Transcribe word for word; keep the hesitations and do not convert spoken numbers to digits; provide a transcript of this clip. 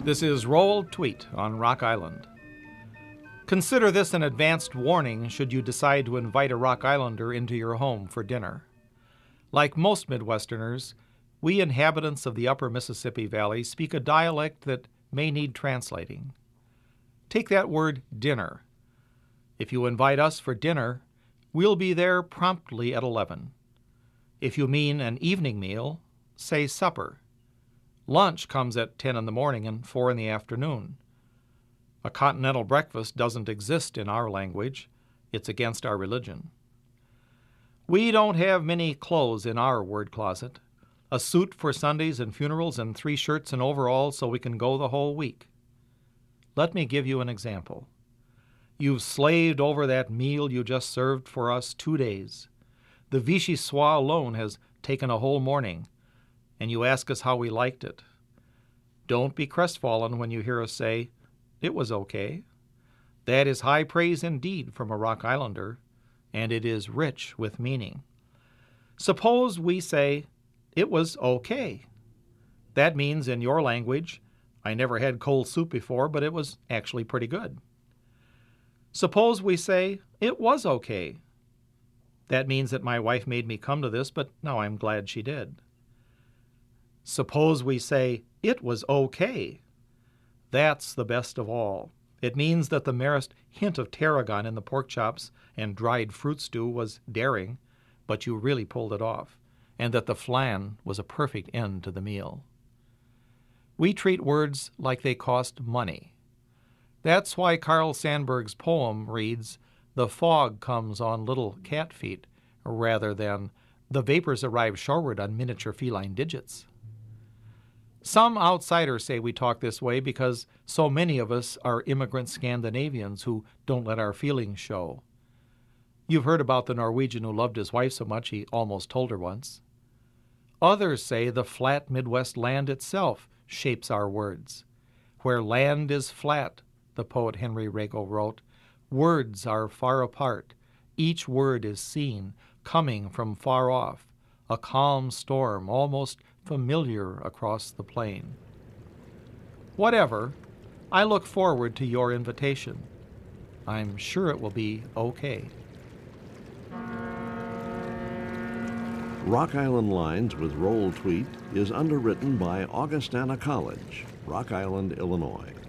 This is Roll Tweet on Rock Island. Consider this an advanced warning should you decide to invite a Rock Islander into your home for dinner. Like most Midwesterners, we inhabitants of the upper Mississippi Valley speak a dialect that may need translating. Take that word dinner. If you invite us for dinner, we'll be there promptly at eleven. If you mean an evening meal, say supper. Lunch comes at ten in the morning and four in the afternoon. A continental breakfast doesn't exist in our language. It's against our religion. We don't have many clothes in our word closet. A suit for Sundays and funerals and three shirts and overalls so we can go the whole week. Let me give you an example. You've slaved over that meal you just served for us two days. The Vichy Soir alone has taken a whole morning, and you ask us how we liked it. Don't be crestfallen when you hear us say, "It was okay." That is high praise indeed from a Rock Islander, and it is rich with meaning. Suppose we say, "It was okay." That means, in your language, I never had cold soup before, but it was actually pretty good. Suppose we say, "It was okay." That means that my wife made me come to this, but now I'm glad she did. Suppose we say, "It was okay." That's the best of all. It means that the merest hint of tarragon in the pork chops and dried fruit stew was daring, but you really pulled it off, and that the flan was a perfect end to the meal. We treat words like they cost money. That's why Carl Sandburg's poem reads, "The fog comes on little cat feet," rather than, "The vapors arrive shoreward on miniature feline digits." Some outsiders say we talk this way because so many of us are immigrant Scandinavians who don't let our feelings show. You've heard about the Norwegian who loved his wife so much he almost told her once. Others say the flat Midwest land itself shapes our words. Where land is flat, the poet Henry Rago wrote, words are far apart. Each word is seen, coming from far off, a calm storm almost familiar across the plain. Whatever, I look forward to your invitation. I'm sure it will be okay. Rock Island Lines with Roll Tweet is underwritten by Augustana College, Rock Island, Illinois.